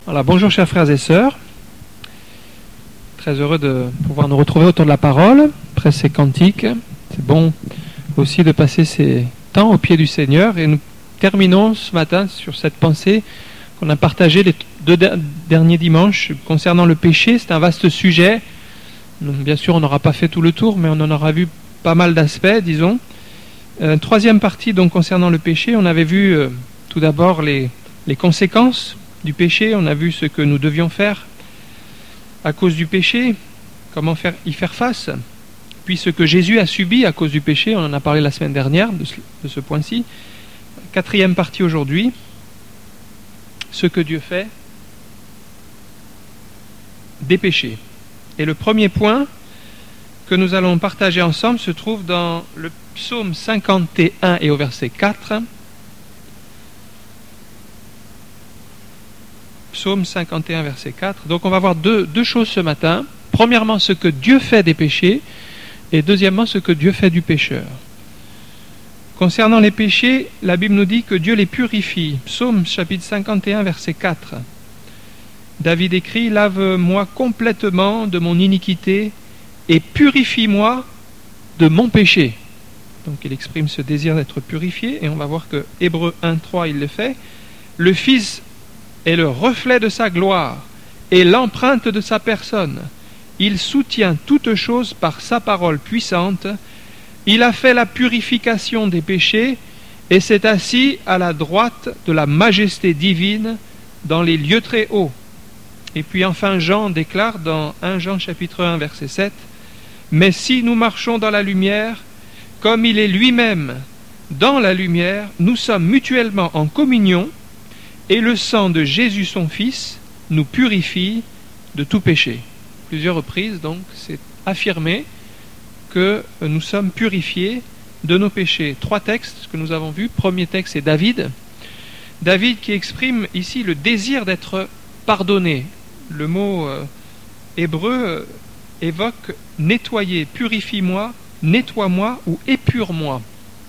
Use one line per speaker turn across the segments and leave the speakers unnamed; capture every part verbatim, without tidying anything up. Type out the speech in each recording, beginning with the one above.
Voilà, bonjour chers frères et sœurs, très heureux de pouvoir nous retrouver autour de la parole, après ces cantiques. C'est bon aussi de passer ces temps au pied du Seigneur, et nous terminons ce matin sur cette pensée qu'on a partagée les deux derniers dimanches concernant le péché. C'est un vaste sujet, bien sûr on n'aura pas fait tout le tour, mais on en aura vu pas mal d'aspects, disons. Euh, troisième partie donc concernant le péché, on avait vu euh, tout d'abord les, les conséquences du péché, on a vu ce que nous devions faire à cause du péché, comment faire, y faire face, puis ce que Jésus a subi à cause du péché, on en a parlé la semaine dernière de ce, de ce point-ci. Quatrième partie aujourd'hui, ce que Dieu fait des péchés. Et le premier point que nous allons partager ensemble se trouve dans le psaume cinquante et un et au verset quatre. Psaume cinquante et un, verset quatre. Donc on va voir deux, deux choses ce matin. Premièrement, ce que Dieu fait des péchés, et deuxièmement, ce que Dieu fait du pécheur. Concernant les péchés, la Bible nous dit que Dieu les purifie. Psaume chapitre cinquante et un, verset quatre. David écrit « Lave-moi complètement de mon iniquité et purifie-moi de mon péché ». Donc il exprime ce désir d'être purifié, et on va voir que Hébreux un, trois, il le fait. Le Fils est le reflet de sa gloire et l'empreinte de sa personne. Il soutient toutes choses par sa parole puissante. Il a fait la purification des péchés et s'est assis à la droite de la majesté divine dans les lieux très hauts. Et puis enfin Jean déclare dans premier Jean chapitre un verset sept, « Mais si nous marchons dans la lumière, comme il est lui-même dans la lumière, nous sommes mutuellement en communion, et le sang de Jésus son Fils nous purifie de tout péché. » Plusieurs reprises, donc, c'est affirmé que nous sommes purifiés de nos péchés. Trois textes que nous avons vus. Premier texte, c'est David. David qui exprime ici le désir d'être pardonné. Le mot euh, hébreu euh, évoque « nettoyer »,« purifie-moi »,« nettoie-moi » ou « épure-moi ».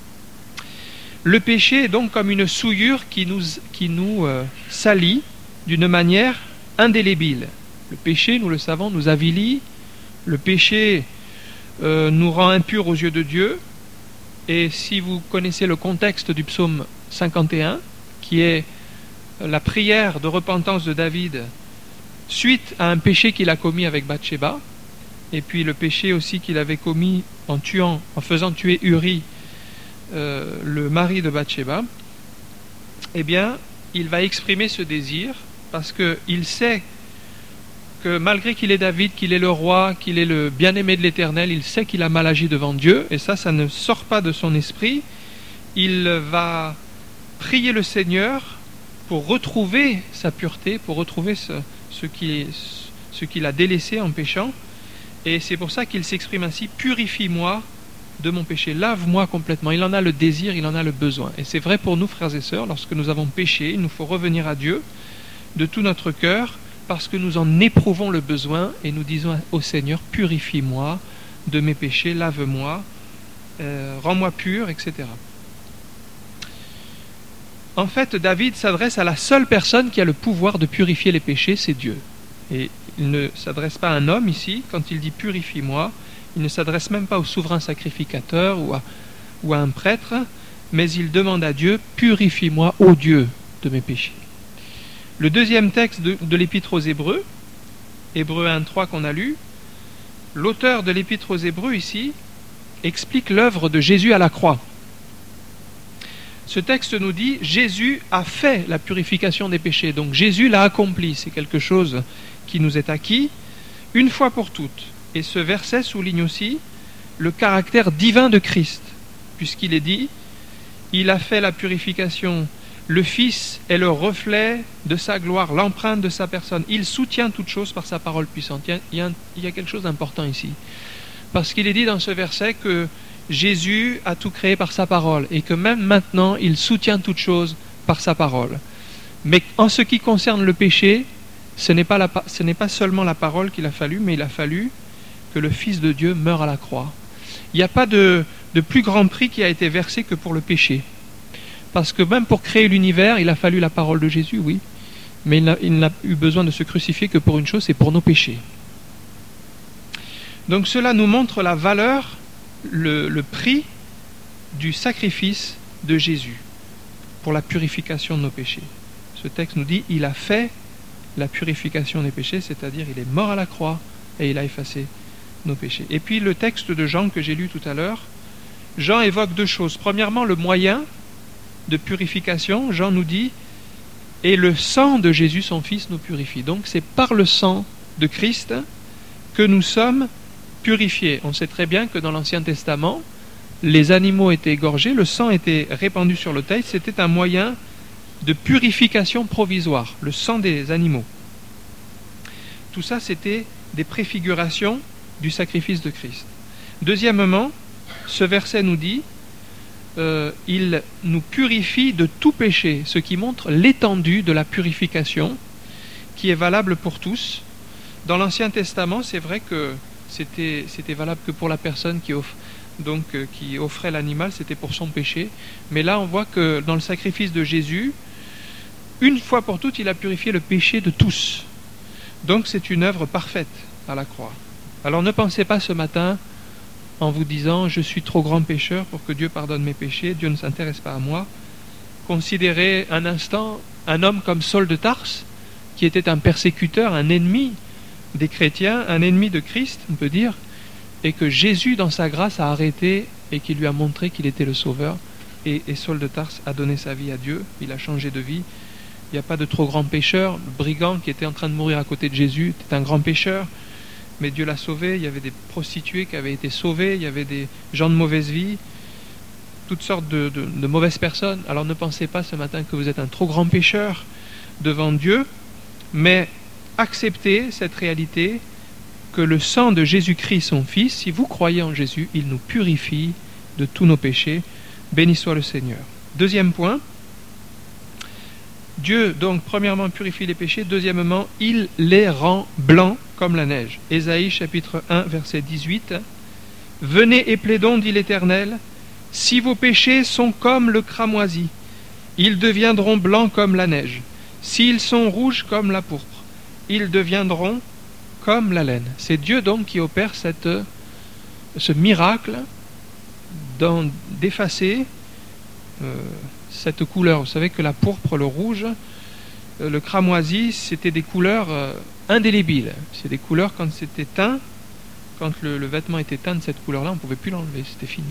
Le péché est donc comme une souillure qui nous, qui nous euh, salit d'une manière indélébile. Le péché, nous le savons, nous avilit. Le péché euh, nous rend impurs aux yeux de Dieu. Et si vous connaissez le contexte du psaume cinquante et un, qui est la prière de repentance de David suite à un péché qu'il a commis avec Bathsheba, et puis le péché aussi qu'il avait commis en tuant, en faisant tuer Uri, Euh, le mari de Bathsheba, eh bien, il va exprimer ce désir parce qu'il sait que malgré qu'il est David, qu'il est le roi, qu'il est le bien-aimé de l'Éternel, il sait qu'il a mal agi devant Dieu, et ça, ça ne sort pas de son esprit. Il va prier le Seigneur pour retrouver sa pureté, pour retrouver ce, ce qu'il ce qu'il a délaissé en péchant, et c'est pour ça qu'il s'exprime ainsi: « Purifie-moi de mon péché, lave-moi complètement ». Il en a le désir, il en a le besoin. Et c'est vrai pour nous, frères et sœurs, lorsque nous avons péché, il nous faut revenir à Dieu de tout notre cœur, parce que nous en éprouvons le besoin, et nous disons au Seigneur: « Purifie-moi de mes péchés, lave-moi, euh, rends-moi pur, et cetera » En fait, David s'adresse à la seule personne qui a le pouvoir de purifier les péchés, c'est Dieu. Et il ne s'adresse pas à un homme ici, quand il dit « Purifie-moi », il ne s'adresse même pas au souverain sacrificateur ou à, ou à un prêtre, mais il demande à Dieu: « Purifie-moi, ô Dieu, de mes péchés ». Le deuxième texte de, de l'Épître aux Hébreux, Hébreux un, trois qu'on a lu, l'auteur de l'Épître aux Hébreux ici explique l'œuvre de Jésus à la croix. Ce texte nous dit: Jésus a fait la purification des péchés, donc Jésus l'a accompli, c'est quelque chose qui nous est acquis une fois pour toutes. Et ce verset souligne aussi le caractère divin de Christ, puisqu'il est dit: il a fait la purification, le Fils est le reflet de sa gloire, l'empreinte de sa personne, il soutient toutes choses par sa parole puissante. Il y a, il y a, il y a quelque chose d'important ici, parce qu'il est dit dans ce verset que Jésus a tout créé par sa parole, et que même maintenant il soutient toutes choses par sa parole. Mais en ce qui concerne le péché, ce n'est pas, la, ce n'est pas seulement la parole qu'il a fallu, mais il a fallu que le Fils de Dieu meure à la croix. Il n'y a pas de, de plus grand prix qui a été versé que pour le péché. Parce que même pour créer l'univers, il a fallu la parole de Jésus, oui. Mais il n'a, il n'a eu besoin de se crucifier que pour une chose, c'est pour nos péchés. Donc cela nous montre la valeur, le, le prix du sacrifice de Jésus pour la purification de nos péchés. Ce texte nous dit, il a fait la purification des péchés, c'est-à-dire il est mort à la croix et il a effacé nos péchés. Et puis le texte de Jean que j'ai lu tout à l'heure, Jean évoque deux choses. Premièrement, le moyen de purification. Jean nous dit, et le sang de Jésus, son Fils, nous purifie. Donc c'est par le sang de Christ que nous sommes purifiés. On sait très bien que dans l'Ancien Testament, les animaux étaient égorgés, le sang était répandu sur l'autel, c'était un moyen de purification provisoire, le sang des animaux. Tout ça, c'était des préfigurations du sacrifice de Christ. Deuxièmement, ce verset nous dit, euh, il nous purifie de tout péché, ce qui montre l'étendue de la purification qui est valable pour tous. Dans l'Ancien Testament, c'est vrai que c'était, c'était valable que pour la personne qui, off, donc, euh, qui offrait l'animal, c'était pour son péché. Mais là, on voit que dans le sacrifice de Jésus, une fois pour toutes, il a purifié le péché de tous. Donc c'est une œuvre parfaite à la croix. Alors ne pensez pas ce matin en vous disant « je suis trop grand pécheur pour que Dieu pardonne mes péchés, Dieu ne s'intéresse pas à moi ». Considérez un instant un homme comme Saul de Tarse, qui était un persécuteur, un ennemi des chrétiens, un ennemi de Christ, on peut dire, et que Jésus, dans sa grâce, a arrêté et qui lui a montré qu'il était le Sauveur. Et, et Saul de Tarse a donné sa vie à Dieu, il a changé de vie. Il n'y a pas de trop grand pécheur. Le brigand qui était en train de mourir à côté de Jésus était un grand pécheur, mais Dieu l'a sauvé. Il y avait des prostituées qui avaient été sauvées, il y avait des gens de mauvaise vie, toutes sortes de, de, de mauvaises personnes. Alors ne pensez pas ce matin que vous êtes un trop grand pécheur devant Dieu, mais acceptez cette réalité que le sang de Jésus-Christ, son Fils, si vous croyez en Jésus, il nous purifie de tous nos péchés. Béni soit le Seigneur. Deuxième point, Dieu, donc, premièrement, purifie les péchés. Deuxièmement, il les rend blancs comme la neige. Ésaïe, chapitre un, verset dix-huit. « Venez et plaidons, dit l'Éternel, si vos péchés sont comme le cramoisi, ils deviendront blancs comme la neige. S'ils sont rouges comme la pourpre, ils deviendront comme la laine. » C'est Dieu, donc, qui opère cette, ce miracle dans, d'effacer euh, cette couleur. Vous savez que la pourpre, le rouge, le cramoisi, c'était des couleurs euh, indélébiles. C'est des couleurs quand c'était teint, quand le, le vêtement était teint de cette couleur-là, on ne pouvait plus l'enlever, c'était fini.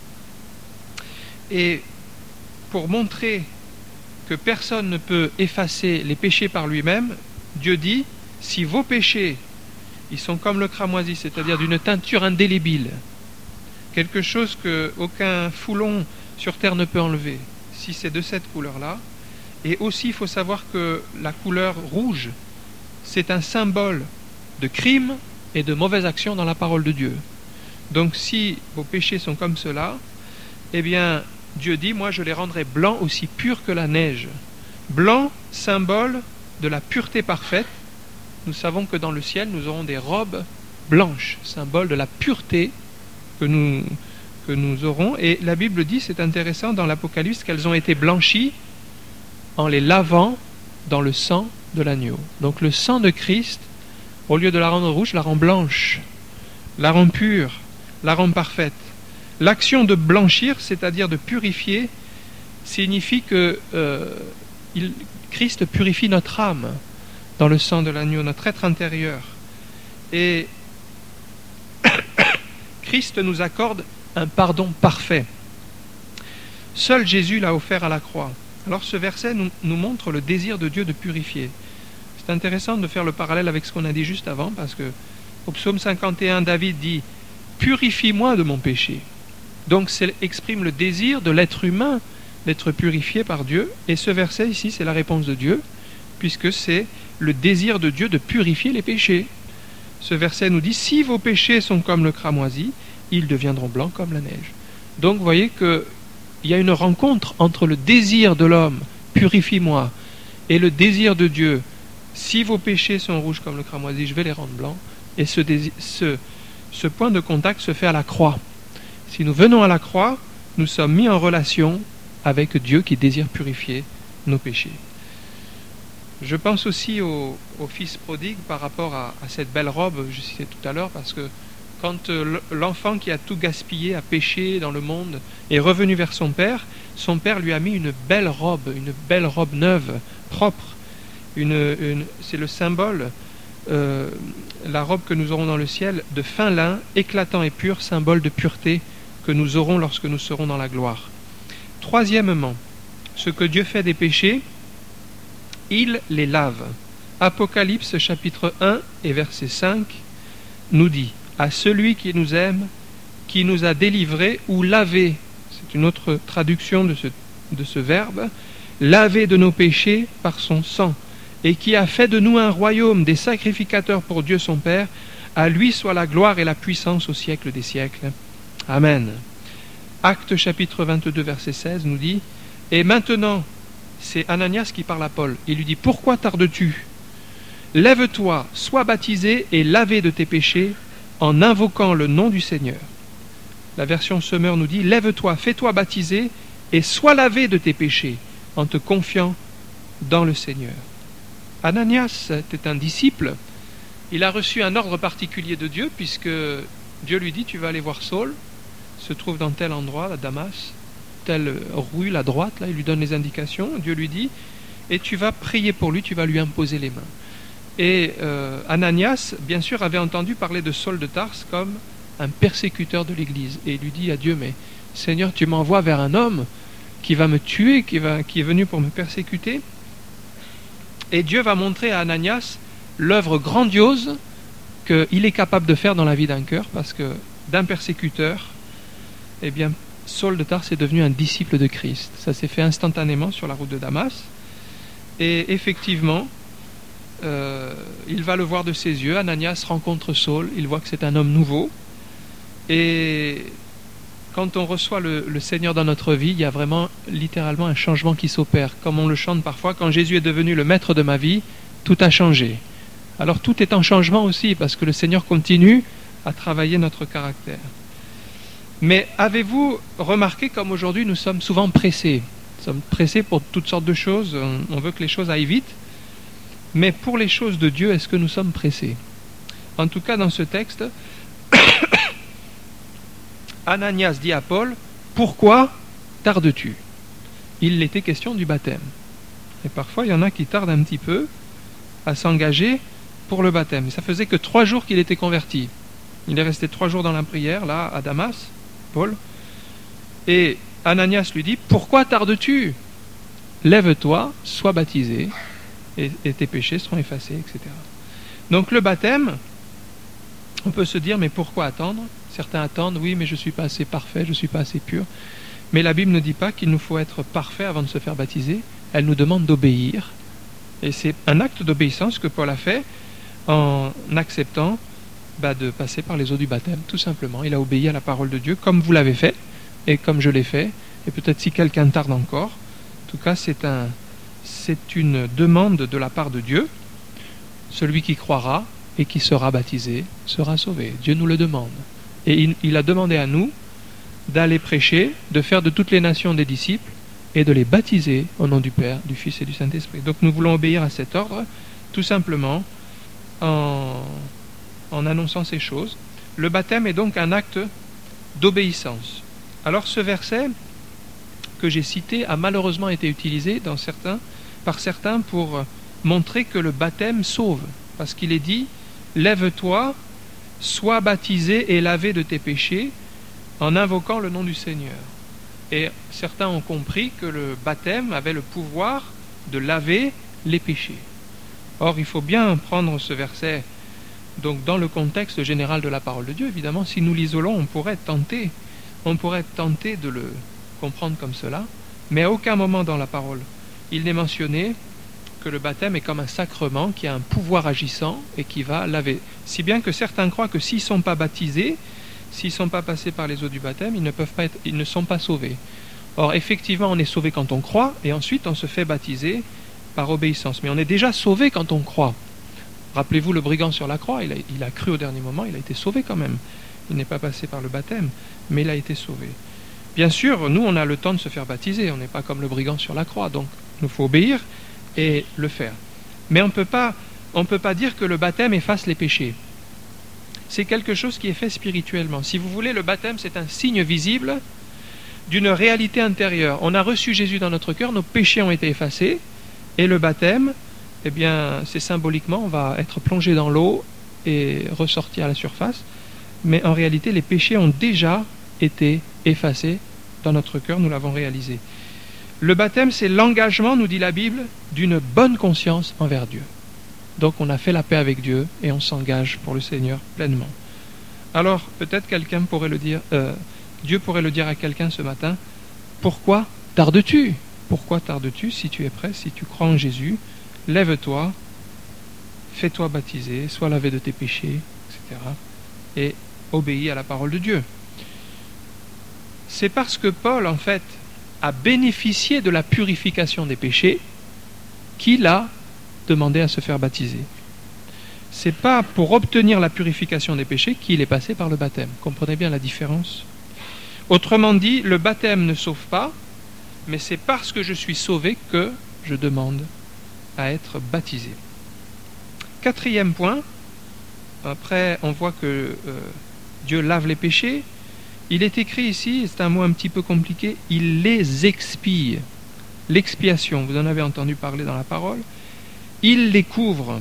Et pour montrer que personne ne peut effacer les péchés par lui-même, Dieu dit, si vos péchés, ils sont comme le cramoisi, c'est-à-dire d'une teinture indélébile, quelque chose qu'aucun foulon sur terre ne peut enlever, si c'est de cette couleur-là. Et aussi, il faut savoir que la couleur rouge, c'est un symbole de crime et de mauvaise action dans la parole de Dieu. Donc, si vos péchés sont comme cela, eh bien, Dieu dit, moi, je les rendrai blancs aussi purs que la neige. Blanc, symbole de la pureté parfaite. Nous savons que dans le ciel, nous aurons des robes blanches, symbole de la pureté que nous... que nous aurons, et la Bible dit, c'est intéressant dans l'Apocalypse, qu'elles ont été blanchies en les lavant dans le sang de l'agneau. Donc le sang de Christ, au lieu de la rendre rouge, la rend blanche, la rend pure, la rend parfaite. L'action de blanchir, c'est-à-dire de purifier, signifie que euh, il, Christ purifie notre âme dans le sang de l'agneau, notre être intérieur. Et Christ nous accorde un pardon parfait. Seul Jésus l'a offert à la croix. Alors ce verset nous, nous montre le désir de Dieu de purifier. C'est intéressant de faire le parallèle avec ce qu'on a dit juste avant, parce que au psaume cinquante et un, David dit « Purifie-moi de mon péché ». Donc ça exprime le désir de l'être humain d'être purifié par Dieu. Et ce verset ici, c'est la réponse de Dieu, puisque c'est le désir de Dieu de purifier les péchés. Ce verset nous dit « Si vos péchés sont comme le cramoisi, ils deviendront blancs comme la neige. » Donc vous voyez qu'il y a une rencontre entre le désir de l'homme, purifie-moi, et le désir de Dieu, si vos péchés sont rouges comme le cramoisi, je vais les rendre blancs. Et ce, désir, ce, ce point de contact se fait à la croix. Si nous venons à la croix, nous sommes mis en relation avec Dieu qui désire purifier nos péchés. Je pense aussi au, au fils prodigue par rapport à, à cette belle robe, je citais tout à l'heure, parce que quand euh, l'enfant qui a tout gaspillé, a péché dans le monde, est revenu vers son père, son père lui a mis une belle robe, une belle robe neuve, propre. Une, une, c'est le symbole, euh, la robe que nous aurons dans le ciel, de fin lin, éclatant et pur, symbole de pureté que nous aurons lorsque nous serons dans la gloire. Troisièmement, ce que Dieu fait des péchés, il les lave. Apocalypse chapitre un et verset cinq nous dit « À celui qui nous aime, qui nous a délivrés ou lavés », c'est une autre traduction de ce, de ce verbe, « lavés de nos péchés par son sang, et qui a fait de nous un royaume des sacrificateurs pour Dieu son Père, à lui soit la gloire et la puissance au siècle des siècles. Amen. » Actes chapitre vingt-deux verset seize nous dit « Et maintenant, c'est Ananias qui parle à Paul. Il lui dit, pourquoi tardes-tu? Lève-toi, sois baptisé et lavé de tes péchés en invoquant le nom du Seigneur. La version Semeur nous dit, lève-toi, fais-toi baptiser et sois lavé de tes péchés en te confiant dans le Seigneur. Ananias était un disciple. Il a reçu un ordre particulier de Dieu puisque Dieu lui dit, tu vas aller voir Saul, se trouve dans tel endroit, à Damas, telle rue, la droite, là, il lui donne les indications, Dieu lui dit, et tu vas prier pour lui, tu vas lui imposer les mains. Et euh, Ananias, bien sûr, avait entendu parler de Saul de Tarse comme un persécuteur de l'Église. Et il lui dit à Dieu, mais Seigneur, tu m'envoies vers un homme qui va me tuer, qui, va, qui est venu pour me persécuter. Et Dieu va montrer à Ananias l'œuvre grandiose qu'il est capable de faire dans la vie d'un cœur, parce que d'un persécuteur, eh bien, Saul de Tarse est devenu un disciple de Christ. Ça s'est fait instantanément sur la route de Damas. Et effectivement, euh, il va le voir de ses yeux. Ananias rencontre Saul. Il voit que c'est un homme nouveau. Et quand on reçoit le, le Seigneur dans notre vie, il y a vraiment littéralement un changement qui s'opère. Comme on le chante parfois, quand Jésus est devenu le maître de ma vie, tout a changé. Alors tout est en changement aussi, parce que le Seigneur continue à travailler notre caractère. Mais avez-vous remarqué comme aujourd'hui nous sommes souvent pressés? Nous sommes pressés pour toutes sortes de choses, on, on veut que les choses aillent vite. Mais pour les choses de Dieu, est-ce que nous sommes pressés? En tout cas, dans ce texte, Ananias dit à Paul, pourquoi tardes-tu? Il était question du baptême. Et parfois, il y en a qui tardent un petit peu à s'engager pour le baptême. Ça faisait que trois jours qu'il était converti. Il est resté trois jours dans la prière, là, à Damas, Paul. Et Ananias lui dit, pourquoi tardes-tu? Lève-toi, sois baptisé, et, et tes péchés seront effacés, et cetera. Donc le baptême, on peut se dire, mais pourquoi attendre? Certains attendent, oui, mais je ne suis pas assez parfait, je ne suis pas assez pur. Mais la Bible ne dit pas qu'il nous faut être parfait avant de se faire baptiser. Elle nous demande d'obéir. Et c'est un acte d'obéissance que Paul a fait en acceptant bah, de passer par les eaux du baptême, tout simplement. Il a obéi à la parole de Dieu, comme vous l'avez fait, et comme je l'ai fait, et peut-être si quelqu'un tarde encore. En tout cas, c'est, un, c'est une demande de la part de Dieu. Celui qui croira et qui sera baptisé sera sauvé. Dieu nous le demande. Et il, il a demandé à nous d'aller prêcher, de faire de toutes les nations des disciples, et de les baptiser au nom du Père, du Fils et du Saint-Esprit. Donc nous voulons obéir à cet ordre, tout simplement, en... en annonçant ces choses. Le baptême est donc un acte d'obéissance. Alors ce verset que j'ai cité a malheureusement été utilisé dans certains, par certains pour montrer que le baptême sauve. Parce qu'il est dit, lève-toi, sois baptisé et lavé de tes péchés en invoquant le nom du Seigneur. Et certains ont compris que le baptême avait le pouvoir de laver les péchés. Or, il faut bien prendre ce verset donc dans le contexte général de la parole de Dieu. Évidemment, si nous l'isolons, on pourrait tenter, on pourrait tenter de le comprendre comme cela, mais à aucun moment dans la parole, il n'est mentionné que le baptême est comme un sacrement qui a un pouvoir agissant et qui va laver. Si bien que certains croient que s'ils ne sont pas baptisés, s'ils ne sont pas passés par les eaux du baptême, ils ne peuvent pas être, ils ne sont pas sauvés. Or, effectivement, on est sauvé quand on croit, et ensuite on se fait baptiser par obéissance. Mais on est déjà sauvé quand on croit. Rappelez-vous le brigand sur la croix, il a, il a cru au dernier moment, il a été sauvé quand même. Il n'est pas passé par le baptême, mais il a été sauvé. Bien sûr, nous, on a le temps de se faire baptiser, on n'est pas comme le brigand sur la croix, donc il nous faut obéir et le faire. Mais on peut pas, on peut pas dire que le baptême efface les péchés. C'est quelque chose qui est fait spirituellement. Si vous voulez, le baptême, c'est un signe visible d'une réalité intérieure. On a reçu Jésus dans notre cœur, nos péchés ont été effacés, et le baptême, eh bien, c'est symboliquement, on va être plongé dans l'eau et ressortir à la surface, mais en réalité, les péchés ont déjà été effacés dans notre cœur, nous l'avons réalisé. Le baptême, c'est l'engagement, nous dit la Bible, d'une bonne conscience envers Dieu. Donc on a fait la paix avec Dieu et on s'engage pour le Seigneur pleinement. Alors, peut-être quelqu'un pourrait le dire, euh, Dieu pourrait le dire à quelqu'un ce matin, pourquoi tardes-tu ? Pourquoi tardes-tu si tu es prêt, si tu crois en Jésus ? Lève-toi, fais-toi baptiser, sois lavé de tes péchés, et cetera. Et obéis à la parole de Dieu. C'est parce que Paul, en fait, a bénéficié de la purification des péchés qu'il a demandé à se faire baptiser. C'est pas pour obtenir la purification des péchés qu'il est passé par le baptême. Comprenez bien la différence ? Autrement dit, le baptême ne sauve pas, mais c'est parce que je suis sauvé que je demande à être baptisé. Quatrième point, après on voit que euh, Dieu lave les péchés. Il est écrit ici, c'est un mot un petit peu compliqué, il les expie. L'expiation, vous en avez entendu parler dans la parole. Il les couvre.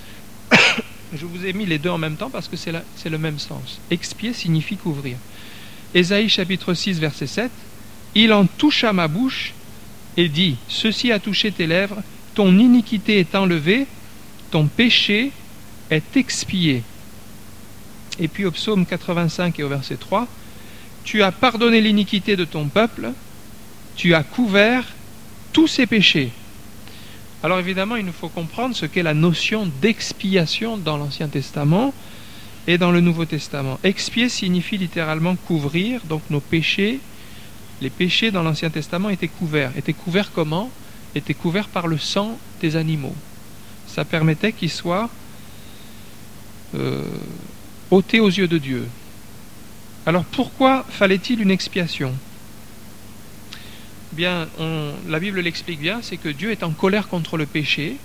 Je vous ai mis les deux en même temps parce que c'est, la, c'est le même sens. Expier signifie couvrir. Ésaïe chapitre six, verset sept. Il en toucha ma bouche et dit, ceci a touché tes lèvres, ton iniquité est enlevée, ton péché est expié. Et puis au psaume quatre-vingt-cinq et au verset trois, tu as pardonné l'iniquité de ton peuple, tu as couvert tous ses péchés. Alors évidemment, il nous faut comprendre ce qu'est la notion d'expiation dans l'Ancien Testament et dans le Nouveau Testament. Expier signifie littéralement couvrir, donc nos péchés, les péchés dans l'Ancien Testament étaient couverts. Étaient couverts comment ? Étaient couverts par le sang des animaux. Ça permettait qu'ils soient euh, ôtés aux yeux de Dieu. Alors pourquoi fallait-il une expiation ? Bien, on, la Bible l'explique bien, c'est que Dieu est en colère contre le péché,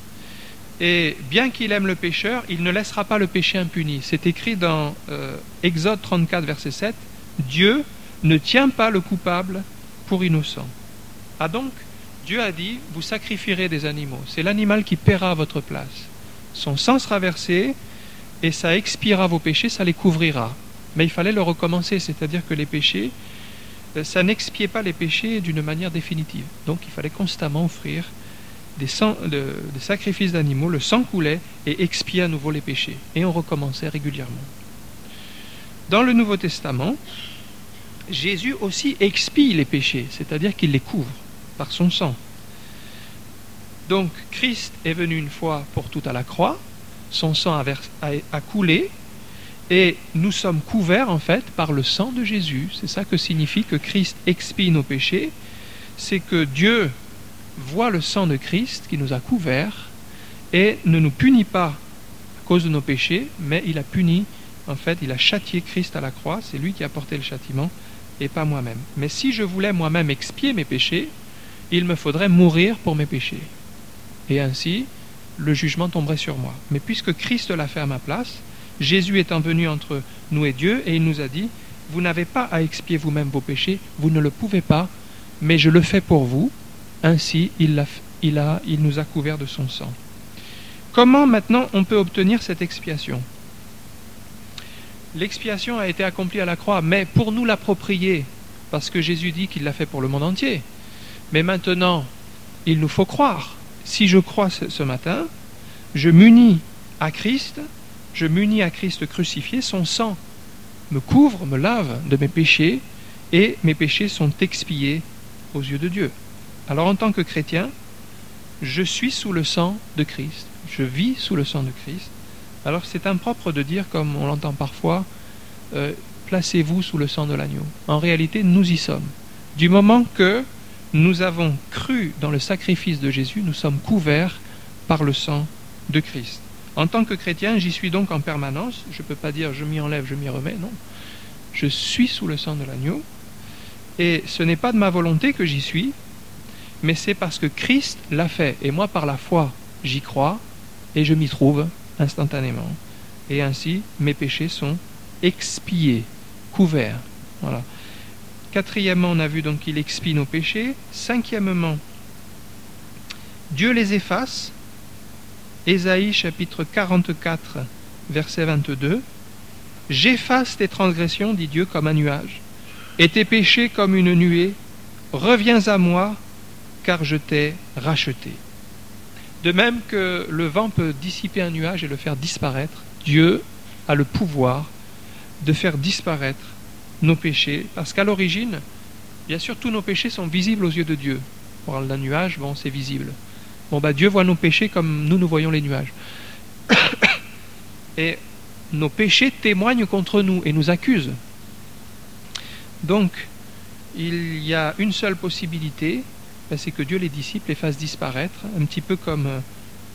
et bien qu'il aime le pécheur, il ne laissera pas le péché impuni. C'est écrit dans euh, Exode trente-quatre, verset sept, Dieu ne tient pas le coupable pour innocent. Ah donc, Dieu a dit, vous sacrifierez des animaux. C'est l'animal qui paiera à votre place. Son sang sera versé, et ça expiera vos péchés, ça les couvrira. Mais il fallait le recommencer, c'est-à-dire que les péchés, ça n'expiait pas les péchés d'une manière définitive. Donc il fallait constamment offrir des, sang, de, des sacrifices d'animaux, le sang coulait et expiait à nouveau les péchés. Et on recommençait régulièrement. Dans le Nouveau Testament, Jésus aussi expie les péchés, c'est-à-dire qu'il les couvre par son sang. Donc Christ est venu une fois pour toutes à la croix, son sang a, vers, a, a coulé, et nous sommes couverts en fait par le sang de Jésus. C'est ça que signifie que Christ expie nos péchés. C'est que Dieu voit le sang de Christ qui nous a couverts et ne nous punit pas à cause de nos péchés, mais il a puni, en fait, il a châtié Christ à la croix. C'est lui qui a porté le châtiment et pas moi-même. Mais si je voulais moi-même expier mes péchés, il me faudrait mourir pour mes péchés. Et ainsi, le jugement tomberait sur moi. Mais puisque Christ l'a fait à ma place, Jésus étant venu entre nous et Dieu, et il nous a dit, vous n'avez pas à expier vous-même vos péchés, vous ne le pouvez pas, mais je le fais pour vous. Ainsi, il, a, il, a, il nous a couverts de son sang. Comment maintenant on peut obtenir cette expiation ? L'expiation a été accomplie à la croix, mais pour nous l'approprier, parce que Jésus dit qu'il l'a fait pour le monde entier. Mais maintenant, il nous faut croire. Si je crois ce, ce matin, je m'unis à Christ, je m'unis à Christ crucifié, son sang me couvre, me lave de mes péchés, et mes péchés sont expiés aux yeux de Dieu. Alors en tant que chrétien, je suis sous le sang de Christ, je vis sous le sang de Christ. Alors c'est impropre de dire, comme on l'entend parfois, euh, placez-vous sous le sang de l'agneau. En réalité, nous y sommes. Du moment que nous avons cru dans le sacrifice de Jésus, nous sommes couverts par le sang de Christ. En tant que chrétien, j'y suis donc en permanence. Je ne peux pas dire je m'y enlève, je m'y remets, non. Je suis sous le sang de l'agneau. Et ce n'est pas de ma volonté que j'y suis, mais c'est parce que Christ l'a fait. Et moi, par la foi, j'y crois et je m'y trouve instantanément. Et ainsi, mes péchés sont expiés, couverts. Voilà. Quatrièmement, on a vu donc qu'il expie nos péchés. Cinquièmement, Dieu les efface. Ésaïe chapitre quarante-quatre, verset vingt-deux. J'efface tes transgressions, dit Dieu, comme un nuage, et tes péchés comme une nuée. Reviens à moi, car je t'ai racheté. De même que le vent peut dissiper un nuage et le faire disparaître, Dieu a le pouvoir de faire disparaître nos péchés, parce qu'à l'origine, bien sûr, tous nos péchés sont visibles aux yeux de Dieu. On parle d'un nuage, bon, c'est visible. Bon, bah, Dieu voit nos péchés comme nous, nous voyons les nuages. Et nos péchés témoignent contre nous et nous accusent. Donc, il y a une seule possibilité, ben, c'est que Dieu les dissipe, les fasse disparaître, un petit peu comme euh,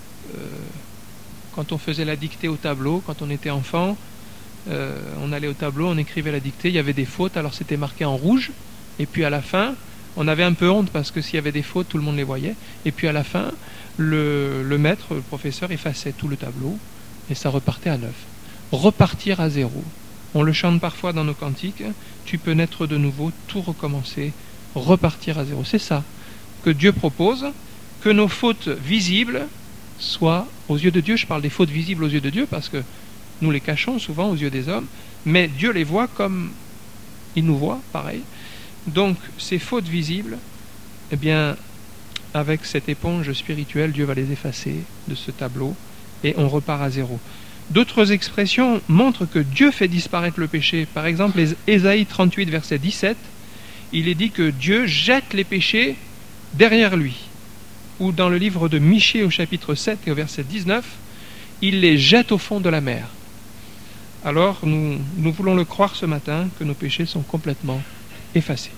quand on faisait la dictée au tableau, quand on était enfant, euh, on allait au tableau, on écrivait la dictée, il y avait des fautes, alors c'était marqué en rouge, et puis à la fin, on avait un peu honte parce que s'il y avait des fautes, tout le monde les voyait, et puis à la fin, le, le maître, le professeur, effaçait tout le tableau, et ça repartait à neuf. Repartir à zéro. On le chante parfois dans nos cantiques, tu peux naître de nouveau, tout recommencer, repartir à zéro. C'est ça que Dieu propose, que nos fautes visibles soient aux yeux de Dieu. Je parle des fautes visibles aux yeux de Dieu parce que nous les cachons souvent aux yeux des hommes, mais Dieu les voit comme il nous voit, pareil. Donc ces fautes visibles, eh bien, avec cette éponge spirituelle, Dieu va les effacer de ce tableau et on repart à zéro. D'autres expressions montrent que Dieu fait disparaître le péché. Par exemple, Ésaïe trente-huit, verset dix-sept, il est dit que Dieu jette les péchés derrière lui. Ou dans le livre de Michée au chapitre sept et au verset dix-neuf, il les jette au fond de la mer. Alors, nous, nous voulons le croire ce matin, que nos péchés sont complètement effacés.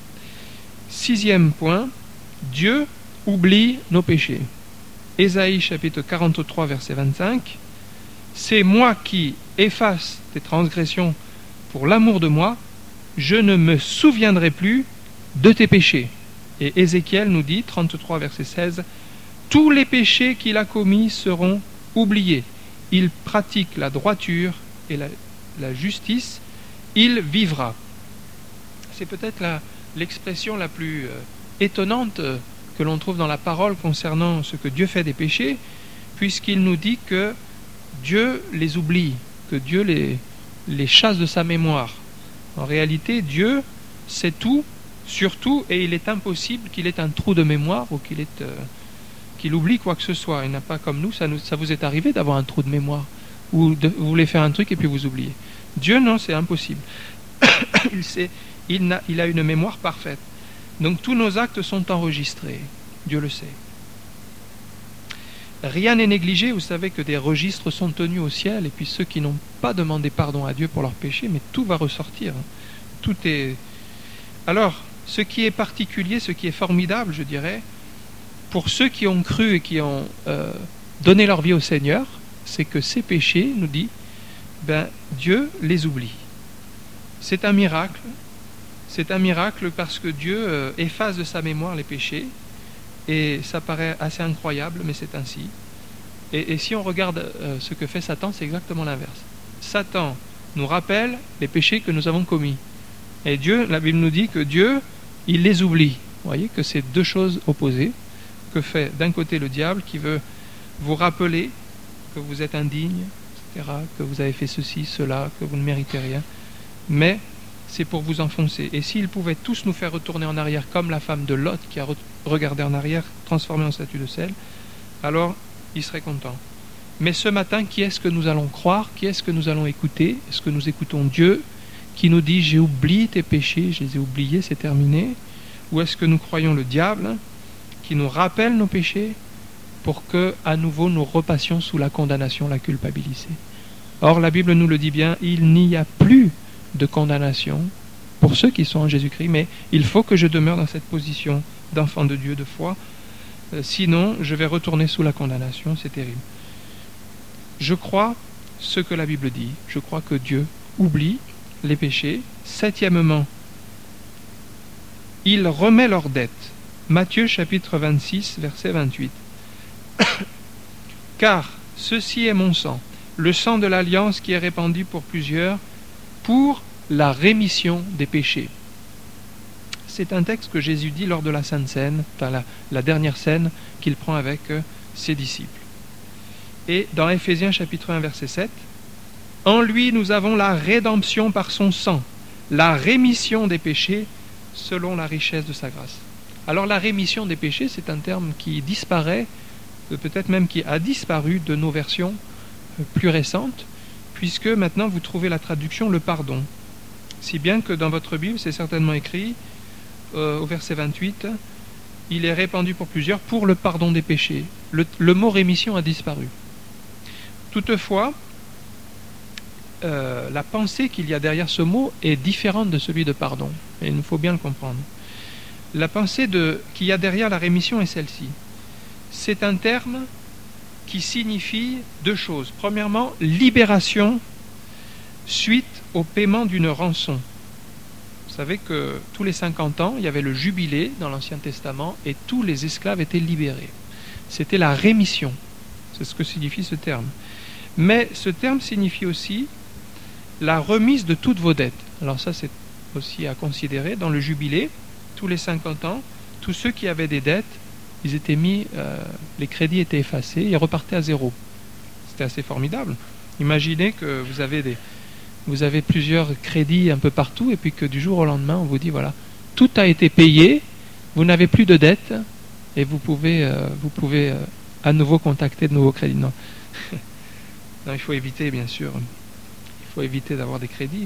Sixième point, Dieu oublie nos péchés. Ésaïe chapitre quarante-trois, verset vingt-cinq, c'est moi qui efface tes transgressions pour l'amour de moi, je ne me souviendrai plus de tes péchés. Et Ézéchiel nous dit, trente-trois, verset seize, tous les péchés qu'il a commis seront oubliés. Il pratique la droiture et la, la justice, il vivra. C'est peut-être la, l'expression la plus euh, étonnante euh, que l'on trouve dans la parole concernant ce que Dieu fait des péchés, puisqu'il nous dit que Dieu les oublie, que Dieu les, les chasse de sa mémoire. En réalité, Dieu sait tout, sur tout, et il est impossible qu'il ait un trou de mémoire ou qu'il, ait, euh, qu'il oublie quoi que ce soit. Il n'a pas comme nous, ça, nous, ça vous est arrivé d'avoir un trou de mémoire, ou de, vous voulez faire un truc et puis vous oubliez. Dieu, non, c'est impossible. il, sait, il, n'a, il a une mémoire parfaite. Donc tous nos actes sont enregistrés, Dieu le sait. Rien n'est négligé, vous savez que des registres sont tenus au ciel, et puis ceux qui n'ont pas demandé pardon à Dieu pour leurs péchés, mais tout va ressortir. Tout est... Alors, ce qui est particulier, ce qui est formidable, je dirais, pour ceux qui ont cru et qui ont euh, donné leur vie au Seigneur, c'est que ces péchés, nous dit, ben, Dieu les oublie. C'est un miracle, c'est un miracle parce que Dieu euh, efface de sa mémoire les péchés, et ça paraît assez incroyable, mais c'est ainsi. Et, et si on regarde euh, ce que fait Satan, c'est exactement l'inverse. Satan nous rappelle les péchés que nous avons commis. Et Dieu, la Bible nous dit que Dieu, il les oublie. Vous voyez que c'est deux choses opposées que fait d'un côté le diable qui veut vous rappeler que vous êtes indigne, et cetera, que vous avez fait ceci, cela, que vous ne méritez rien. Mais c'est pour vous enfoncer. Et s'ils pouvaient tous nous faire retourner en arrière, comme la femme de Lot qui a regardé en arrière, transformée en statue de sel, alors ils seraient contents. Mais ce matin, qui est-ce que nous allons croire? Qui est-ce que nous allons écouter? Est-ce que nous écoutons Dieu qui nous dit « J'ai oublié tes péchés, je les ai oubliés, c'est terminé » ou est-ce que nous croyons le diable qui nous rappelle nos péchés pour que, à nouveau, nous repassions sous la condamnation, la culpabilité? Or, la Bible nous le dit bien, il n'y a plus de condamnation pour ceux qui sont en Jésus-Christ, mais il faut que je demeure dans cette position d'enfant de Dieu, de foi, euh, sinon je vais retourner sous la condamnation, c'est terrible. Je crois ce que la Bible dit, je crois que Dieu oublie les péchés. Septièmement, il remet leurs dettes. Matthieu chapitre vingt-six, verset vingt-huit. Car ceci est mon sang, le sang de l'alliance qui est répandu pour plusieurs, pour la rémission des péchés. C'est un texte que Jésus dit lors de la Sainte Seine, enfin la, la dernière scène qu'il prend avec euh, ses disciples. Et dans Éphésiens chapitre un verset sept, « En lui nous avons la rédemption par son sang, la rémission des péchés selon la richesse de sa grâce. » Alors la rémission des péchés, c'est un terme qui disparaît, peut-être même qui a disparu de nos versions plus récentes, puisque maintenant vous trouvez la traduction « le pardon ». Si bien que dans votre Bible, c'est certainement écrit, euh, au verset vingt-huit, « Il est répandu pour plusieurs pour le pardon des péchés ». Le, le mot rémission a disparu. Toutefois, euh, la pensée qu'il y a derrière ce mot est différente de celui de pardon, et il nous faut bien le comprendre. La pensée de, qu'il y a derrière la rémission est celle-ci. C'est un terme qui signifie deux choses. Premièrement, libération suite au paiement d'une rançon. Vous savez que tous les cinquante ans, il y avait le jubilé dans l'Ancien Testament et tous les esclaves étaient libérés. C'était la rémission. C'est ce que signifie ce terme. Mais ce terme signifie aussi la remise de toutes vos dettes. Alors ça, c'est aussi à considérer. Dans le jubilé, tous les cinquante ans, tous ceux qui avaient des dettes, ils étaient mis, euh, les crédits étaient effacés, ils repartaient à zéro. C'était assez formidable. Imaginez que vous avez des, vous avez plusieurs crédits un peu partout, et puis que du jour au lendemain, on vous dit voilà, tout a été payé, vous n'avez plus de dettes, et vous pouvez, euh, vous pouvez euh, à nouveau contacter de nouveaux crédits. Non. Non, il faut éviter, bien sûr. Il faut éviter d'avoir des crédits.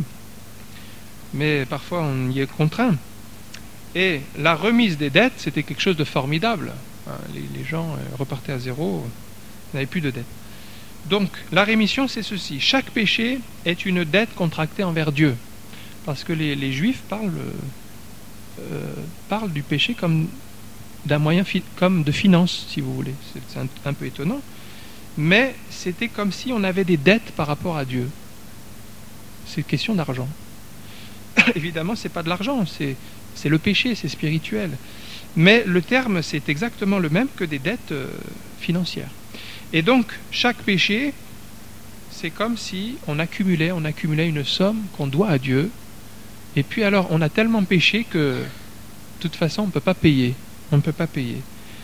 Mais parfois, on y est contraint. Et la remise des dettes, c'était quelque chose de formidable. Les, les gens repartaient à zéro, n'avaient plus de dettes. Donc, la rémission, c'est ceci. Chaque péché est une dette contractée envers Dieu. Parce que les, les Juifs parlent, euh, parlent du péché comme d'un moyen, fi- comme de finance, si vous voulez. C'est, c'est un, un peu étonnant. Mais c'était comme si on avait des dettes par rapport à Dieu. C'est une question d'argent. Évidemment, ce n'est pas de l'argent, c'est, c'est le péché, c'est spirituel. Mais le terme, c'est exactement le même que des dettes euh, financières. Et donc, chaque péché, c'est comme si on accumulait, on accumulait une somme qu'on doit à Dieu. Et puis alors, on a tellement péché que, de toute façon, on ne peut pas payer. On ne peut pas payer.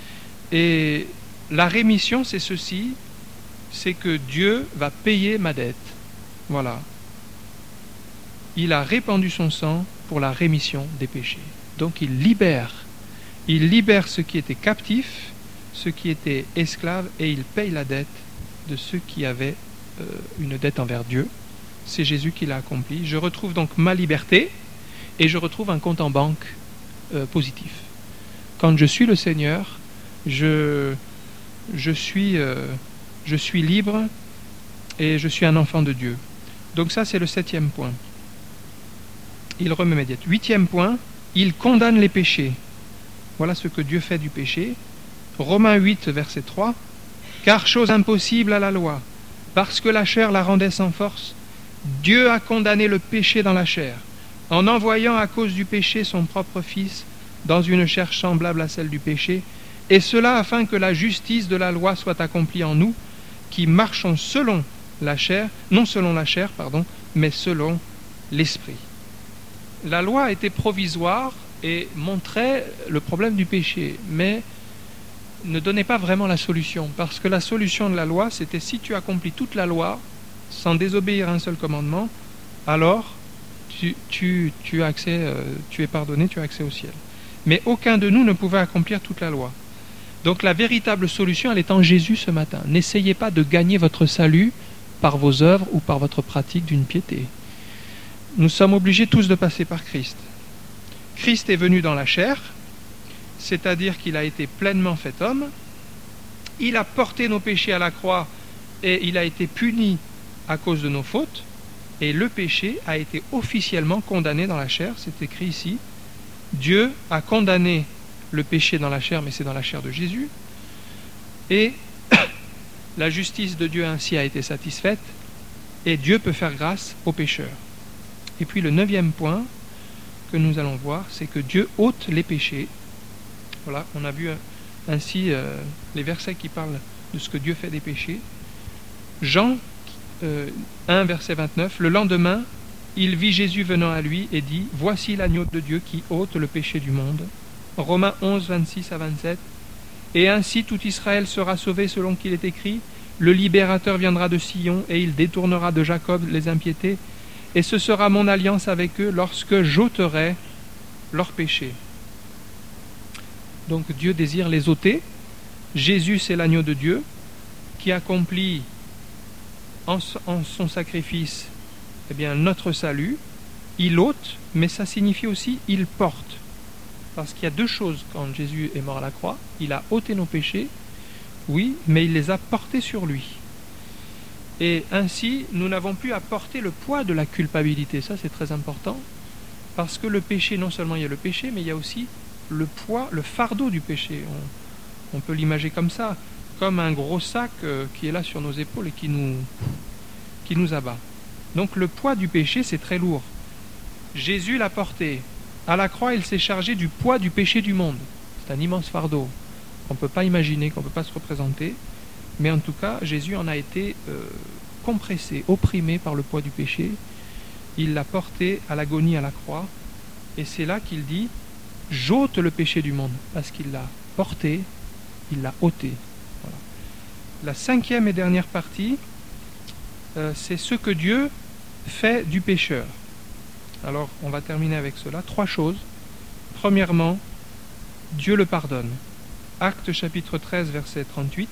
Et la rémission, c'est ceci, c'est que Dieu va payer ma dette. Voilà. Il a répandu son sang pour la rémission des péchés. Donc il libère. Il libère ceux qui étaient captifs, ceux qui étaient esclaves, et il paye la dette de ceux qui avaient euh, une dette envers Dieu. C'est Jésus qui l'a accompli. Je retrouve donc ma liberté et je retrouve un compte en banque euh, positif. Quand je suis le Seigneur, je, je, suis, euh, je suis libre et je suis un enfant de Dieu. Donc ça, c'est le septième point. Il remet mes dettes. Huitième point, il condamne les péchés. Voilà ce que Dieu fait du péché. Romains huit, verset trois. Car chose impossible à la loi, parce que la chair la rendait sans force, Dieu a condamné le péché dans la chair, en envoyant à cause du péché son propre Fils dans une chair semblable à celle du péché, et cela afin que la justice de la loi soit accomplie en nous, qui marchons selon la chair, non selon la chair, pardon, mais selon l'esprit. La loi était provisoire et montrait le problème du péché, mais ne donnait pas vraiment la solution, parce que la solution de la loi, c'était si tu accomplis toute la loi sans désobéir à un seul commandement, alors tu, tu, tu, as accès, euh, tu es pardonné, tu as accès au ciel. Mais aucun de nous ne pouvait accomplir toute la loi. Donc la véritable solution, elle est en Jésus ce matin. N'essayez pas de gagner votre salut par vos œuvres ou par votre pratique d'une piété. Nous sommes obligés tous de passer par Christ. Christ est venu dans la chair, c'est-à-dire qu'il a été pleinement fait homme. Il a porté nos péchés à la croix et il a été puni à cause de nos fautes. Et le péché a été officiellement condamné dans la chair, c'est écrit ici. Dieu a condamné le péché dans la chair, mais c'est dans la chair de Jésus. Et la justice de Dieu ainsi a été satisfaite, et Dieu peut faire grâce aux pécheurs. Et puis le neuvième point que nous allons voir, c'est que Dieu ôte les péchés. Voilà, on a vu ainsi euh, les versets qui parlent de ce que Dieu fait des péchés. Jean euh, un, verset vingt-neuf, le lendemain, il vit Jésus venant à lui et dit, voici l'agneau de Dieu qui ôte le péché du monde. Romains onze, vingt-six à vingt-sept, et ainsi tout Israël sera sauvé selon qu'il est écrit, le libérateur viendra de Sion et il détournera de Jacob les impiétés, et ce sera mon alliance avec eux lorsque j'ôterai leurs péchés. Donc Dieu désire les ôter. Jésus, c'est l'agneau de Dieu qui accomplit en son sacrifice eh bien, notre salut. Il ôte, mais ça signifie aussi il porte. Parce qu'il y a deux choses quand Jésus est mort à la croix. Il a ôté nos péchés, oui, mais il les a portés sur lui. Et ainsi, nous n'avons plus à porter le poids de la culpabilité. Ça, c'est très important. Parce que le péché, non seulement il y a le péché, mais il y a aussi le poids, le fardeau du péché. On, on peut l'imaginer comme ça, comme un gros sac euh, qui est là sur nos épaules et qui nous, qui nous abat. Donc le poids du péché, c'est très lourd. Jésus l'a porté. À la croix, il s'est chargé du poids du péché du monde. C'est un immense fardeau qu'on ne peut pas imaginer, qu'on ne peut pas se représenter. Mais en tout cas, Jésus en a été euh, compressé, opprimé par le poids du péché. Il l'a porté à l'agonie à la croix. Et c'est là qu'il dit, j'ôte le péché du monde. Parce qu'il l'a porté, il l'a ôté. Voilà. La cinquième et dernière partie, euh, c'est ce que Dieu fait du pécheur. Alors, on va terminer avec cela. Trois choses. Premièrement, Dieu le pardonne. Actes chapitre treize, verset trente-huit.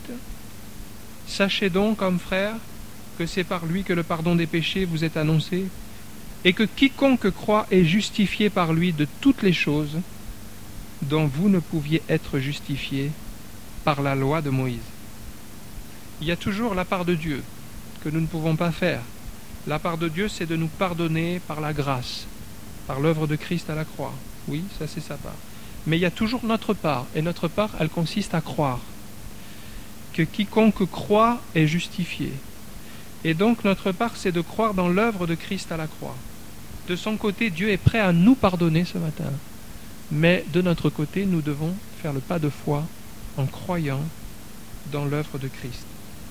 Sachez donc, hommes frères, que c'est par lui que le pardon des péchés vous est annoncé, et que quiconque croit est justifié par lui de toutes les choses dont vous ne pouviez être justifiés par la loi de Moïse. Il y a toujours la part de Dieu que nous ne pouvons pas faire. La part de Dieu, c'est de nous pardonner par la grâce, par l'œuvre de Christ à la croix. Oui, ça c'est sa part. Mais il y a toujours notre part, et notre part, elle consiste à croire. Que quiconque croit est justifié. Et donc notre part, c'est de croire dans l'œuvre de Christ à la croix. De son côté, Dieu est prêt à nous pardonner ce matin. Mais de notre côté, nous devons faire le pas de foi en croyant dans l'œuvre de Christ.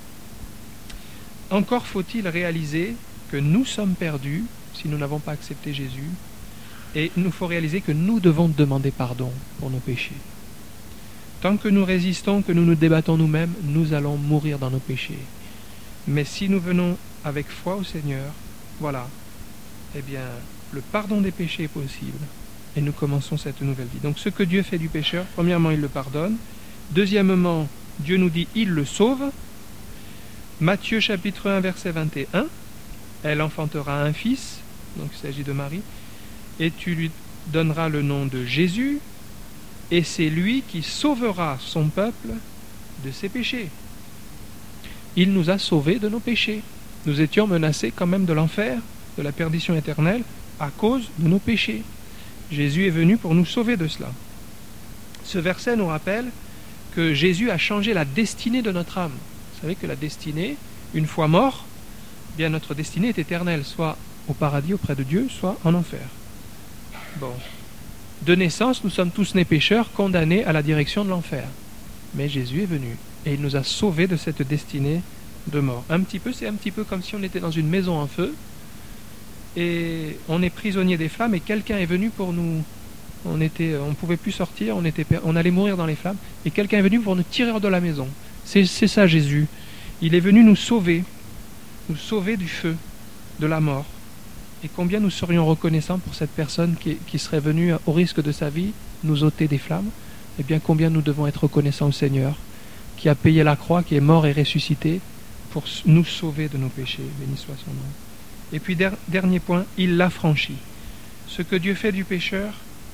Encore faut-il réaliser que nous sommes perdus si nous n'avons pas accepté Jésus, et il nous faut réaliser que nous devons demander pardon pour nos péchés. Tant que nous résistons, que nous nous débattons nous-mêmes, nous allons mourir dans nos péchés. Mais si nous venons avec foi au Seigneur, voilà, eh bien, le pardon des péchés est possible, et nous commençons cette nouvelle vie. Donc ce que Dieu fait du pécheur, premièrement, il le pardonne. Deuxièmement, Dieu nous dit, il le sauve. Matthieu chapitre un, verset vingt et un, elle enfantera un fils, donc il s'agit de Marie, et tu lui donneras le nom de Jésus, et c'est lui qui sauvera son peuple de ses péchés. Il nous a sauvés de nos péchés. Nous étions menacés quand même de l'enfer, de la perdition éternelle, à cause de nos péchés. Jésus est venu pour nous sauver de cela. Ce verset nous rappelle que Jésus a changé la destinée de notre âme. Vous savez que la destinée, une fois mort, eh bien notre destinée est éternelle, soit au paradis auprès de Dieu, soit en enfer. Bon. De naissance, nous sommes tous nés pécheurs, condamnés à la direction de l'enfer. Mais Jésus est venu et il nous a sauvés de cette destinée de mort. Un petit peu, c'est un petit peu comme si on était dans une maison en feu et on est prisonnier des flammes et quelqu'un est venu pour nous. On était, on pouvait plus sortir, on était, on allait mourir dans les flammes et quelqu'un est venu pour nous tirer hors de la maison. C'est, c'est ça Jésus. Il est venu nous sauver, nous sauver du feu, de la mort. Et combien nous serions reconnaissants pour cette personne qui, qui serait venue au risque de sa vie nous ôter des flammes. Eh bien combien nous devons être reconnaissants au Seigneur qui a payé la croix, qui est mort et ressuscité pour nous sauver de nos péchés. Béni soit son nom. Et puis der, dernier point, il l'a franchi. Ce que Dieu fait du pécheur,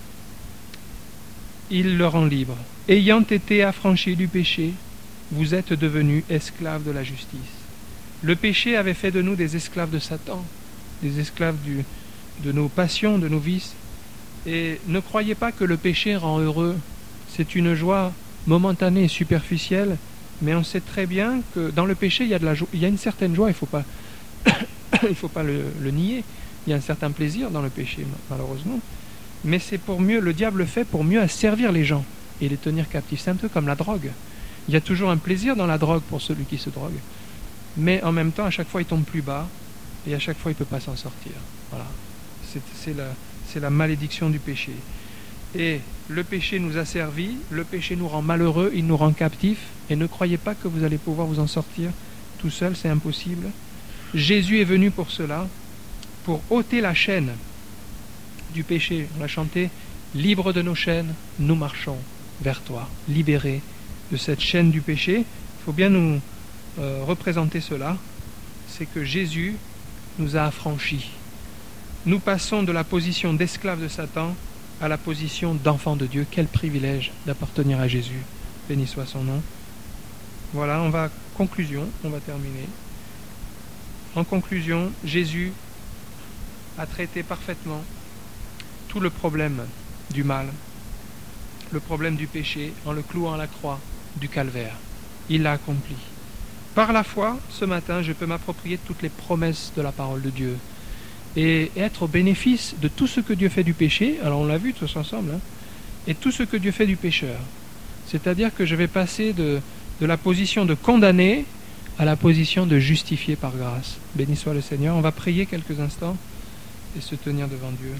il le rend libre. Ayant été affranchi du péché, vous êtes devenus esclaves de la justice. Le péché avait fait de nous des esclaves de Satan, des esclaves du, de nos passions, de nos vices. Et ne croyez pas que le péché rend heureux. C'est une joie momentanée et superficielle, mais on sait très bien que dans le péché, il y a, de la jo- il y a une certaine joie, il ne faut pas, il faut pas le, le nier. Il y a un certain plaisir dans le péché, malheureusement. Mais c'est pour mieux, le diable le fait pour mieux asservir les gens et les tenir captifs. C'est un peu comme la drogue. Il y a toujours un plaisir dans la drogue pour celui qui se drogue, mais en même temps, à chaque fois, il tombe plus bas, et à chaque fois, il ne peut pas s'en sortir. Voilà. C'est, c'est, la, c'est la malédiction du péché. Et le péché nous a servi, le péché nous rend malheureux, il nous rend captifs, et ne croyez pas que vous allez pouvoir vous en sortir tout seul, c'est impossible. Jésus est venu pour cela, pour ôter la chaîne du péché. On l'a chanté, libre de nos chaînes, nous marchons vers toi, libérés de cette chaîne du péché. Il faut bien nous euh, représenter cela, c'est que Jésus nous a affranchis. Nous passons de la position d'esclave de Satan à la position d'enfant de Dieu. Quel privilège d'appartenir à Jésus. Béni soit son nom. Voilà, on va, conclusion, on va terminer. En conclusion, Jésus a traité parfaitement tout le problème du mal, le problème du péché, en le clouant à la croix du calvaire. Il l'a accompli. Par la foi, ce matin, je peux m'approprier toutes les promesses de la parole de Dieu et être au bénéfice de tout ce que Dieu fait du péché. Alors on l'a vu tous ensemble, hein, et tout ce que Dieu fait du pécheur. C'est-à-dire que je vais passer de, de la position de condamné à la position de justifié par grâce. Béni soit le Seigneur. On va prier quelques instants et se tenir devant Dieu.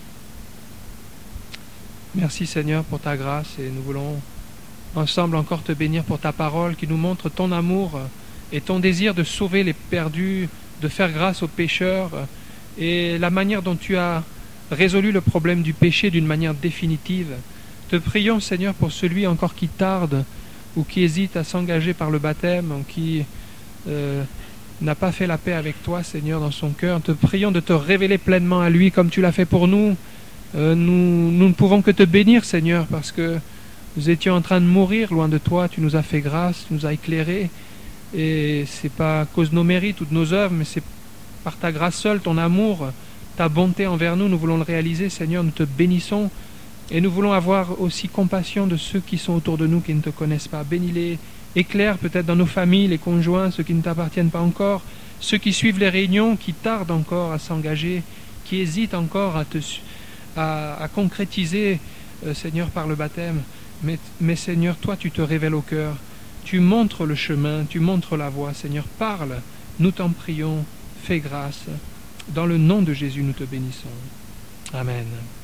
Merci Seigneur pour ta grâce, et nous voulons ensemble encore te bénir pour ta parole qui nous montre ton amour et ton désir de sauver les perdus, de faire grâce aux pécheurs, et la manière dont tu as résolu le problème du péché d'une manière définitive. Te prions Seigneur pour celui encore qui tarde ou qui hésite à s'engager par le baptême, ou qui euh, n'a pas fait la paix avec toi Seigneur dans son cœur. Te prions de te révéler pleinement à lui comme tu l'as fait pour nous. Euh, nous, nous ne pouvons que te bénir Seigneur, parce que nous étions en train de mourir loin de toi. Tu nous as fait grâce, tu nous as éclairés, et c'est pas à cause de nos mérites ou de nos œuvres, mais c'est par ta grâce seule, ton amour, ta bonté envers nous. Nous voulons le réaliser Seigneur, nous te bénissons, et nous voulons avoir aussi compassion de ceux qui sont autour de nous, qui ne te connaissent pas. Bénis-les, éclaire peut-être dans nos familles, les conjoints, ceux qui ne t'appartiennent pas encore, ceux qui suivent les réunions, qui tardent encore à s'engager, qui hésitent encore à te à, à concrétiser euh, Seigneur par le baptême. Mais, mais Seigneur, toi tu te révèles au cœur, tu montres le chemin, tu montres la voie. Seigneur, parle, nous t'en prions, fais grâce. Dans le nom de Jésus, nous te bénissons. Amen.